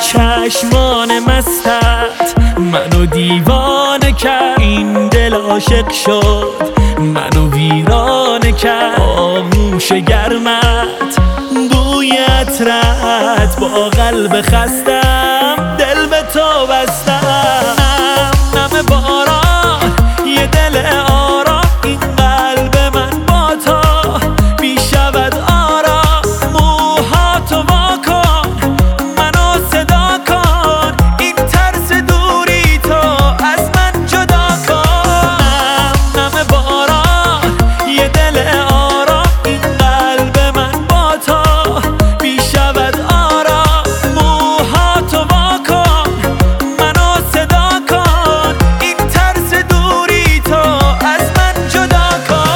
چشمان مستت منو دیوانه کرد، این دل عاشق شد منو ویرانه کرد. آغوش گرمت، بوی عطرت، با قلب خستم دل به تو بستم. نم باران یه دل آرام، این قلب من با تو بی شود آرام. موهاتو وا کن منو صدا کن، این ترس دوری تو از من جدا کن. نم باران یه دل آرام، این قلب من با تو بی شود آرام. موهاتو وا کن منو صدا کن، این ترس دوری تو از من جدا کن.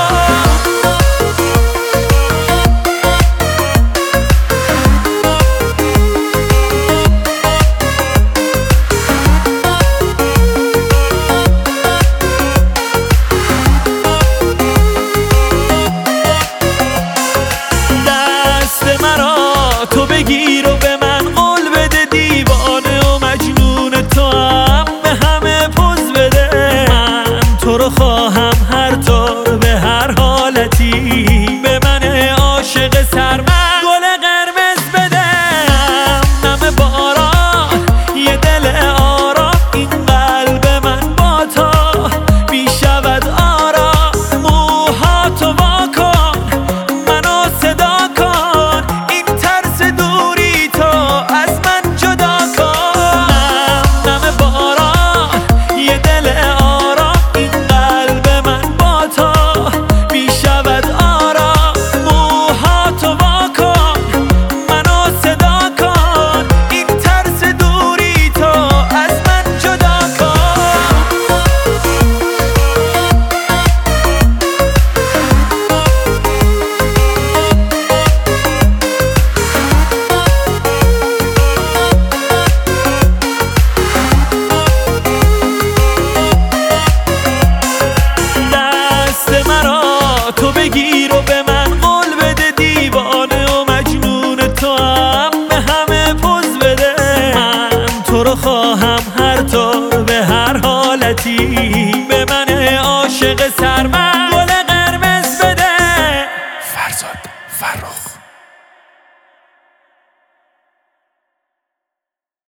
دست مرا تو بگیر و به من قول بده، دیوانه و مجنون تو هم به همه پوز بده. من تو رو خواهم هر طور به هر حالتی، به من عاشق سرمست گل قرمز بده. نم باران یه دل آرام، این قلب من با تو بی شود آرام. موهاتو وا کن منو صدا کن، این ترس دوری تو از من جدا کن. نم باران یه دل آرام، این قلب من با تو بی شود آرام. موهاتو وا کن منو صدا کن، این ترس دوری تو از من جدا کن. دست مرا تو بگیر و به من قول بده، دیوانه و مجنون تو هم به همه پوز بده. من تو رو خواهم هر طور به هر حالتی،